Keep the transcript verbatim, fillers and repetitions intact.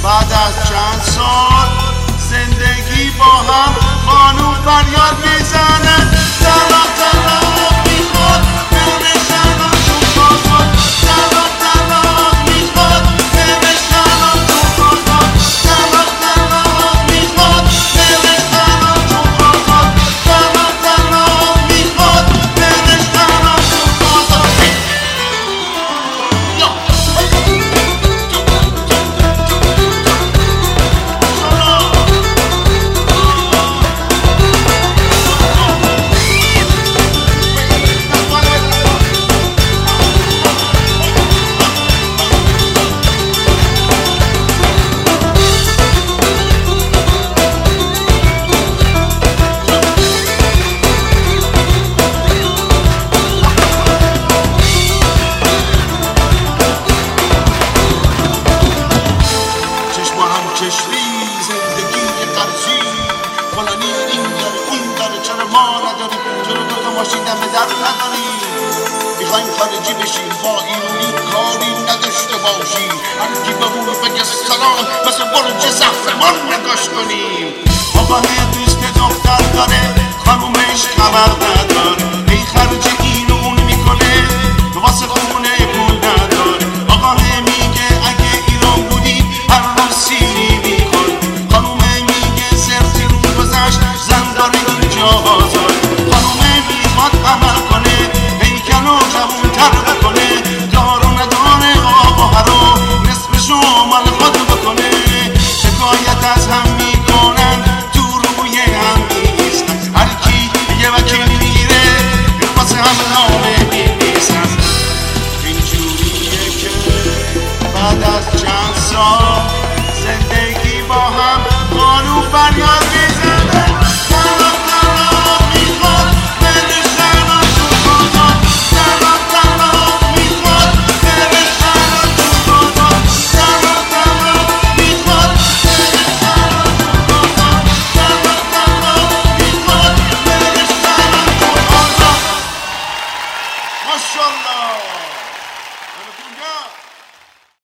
بعد از چند سال زندگی با هم خانوم فریاد میزنه طلاق طلاق میخواد دلش الان چون خواهد طلاق طلاق میخواد دلش الان چون خواهد طلاق طلاق میخواد دلش الان چون خواهد طلاق طلاق میخواد دلش الان چون خواهد چشمی زندگی قرضی فلانی این داره اون داره چرا ما نداریم چرا دوتا ماشین دم در نداریم میخوایم خارجی بشیم با ایرونی کاری نداشته باشیم هر کی بمونه بگه سلام مثل برج زهرمان نگاش کنیم بابا دوست دختر داره خانومش خبر نداره ای خرجی